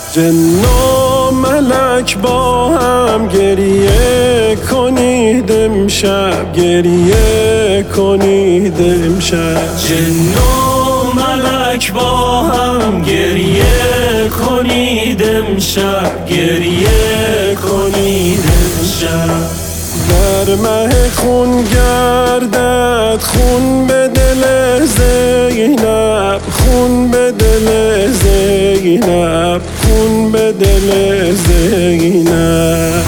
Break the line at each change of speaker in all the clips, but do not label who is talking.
جن و ملک با هم گریه کنید امشب، گریه کنید امشب.
جن و ملک با هم گریه کنید امشب، گریه کنید امشب.
در مه خون گردد خون به دل زینب، خون به دل زینب، خون به دل زینب.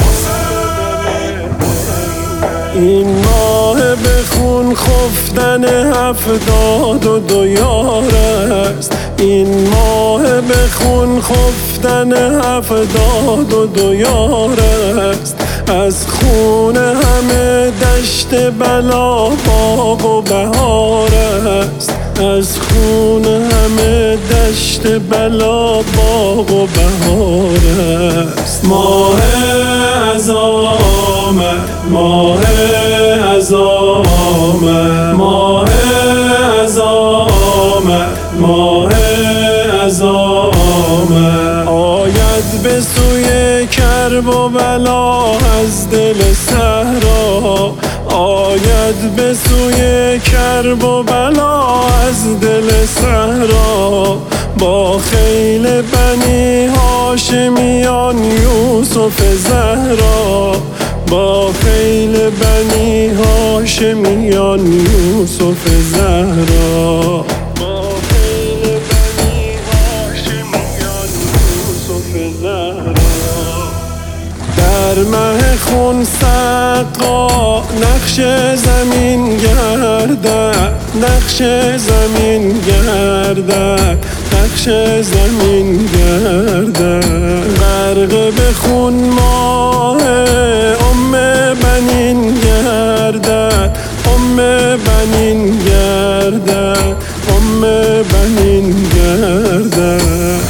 این ماه به خون خفتن 72 یار است، این ماه به خون خفتن 72 یار است. از خون همه دشت بلا باغ و بهار است، از خون همه دشت بلا باغ و بهار است. ماه عزا آمد، ماه عزا آمد، ماه عزا آمد، ماه عزا آمد. آید به سوی کرب و بلا از دل صحرا، آید به سوی کرب و بلا از دل صحرا. با خیل بنی هاشمیان یوسف زهرا، با خیل بنی هاشمیان یوسف زهرا. در مه خون سقا نقش زمین گردد، نقش زمین گردد، نقش زمین گردد. غرق به خون ماه بنین گردد، بنین گردد، بنین گردد.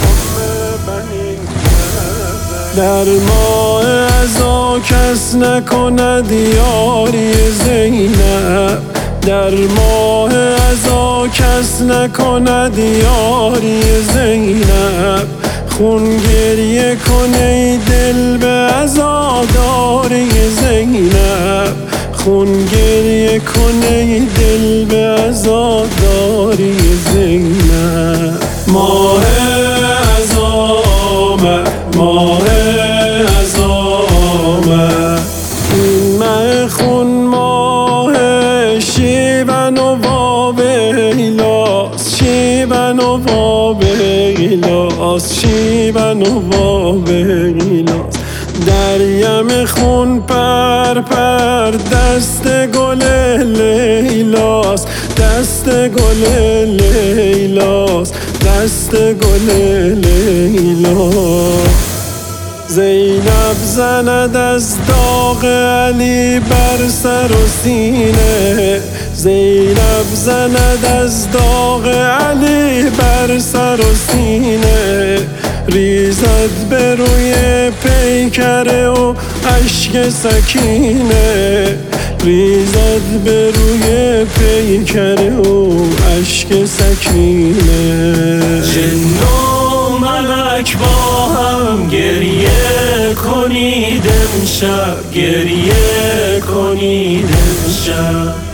در ماه عزا کس نکند یاری زینب، در ماه عزا کس نکند یاری زینب. خون گریه کن ای دل به عزاداری زینب، خون گریه کن ای دل به عزاداری زینب. ماه عزا آمد، ماه عزا آمد. این مه خون ماه شیون و واویلاس، شیون و واویلاس، شیون و واویلاس. در یم خون پر دست گل لیلاس، دست گل لیلاس، دست گل لیلاس. زینب زند از داغ علی بر سر و سینه، زینب زند از داغ علی بر سر و سینه. ریزد به روی پیکره و اشک سکینه، ریزد به روی پیکره و اشک سکینه.
جن و ملک با هم گریه کنید امشب، گریه کنید امشب.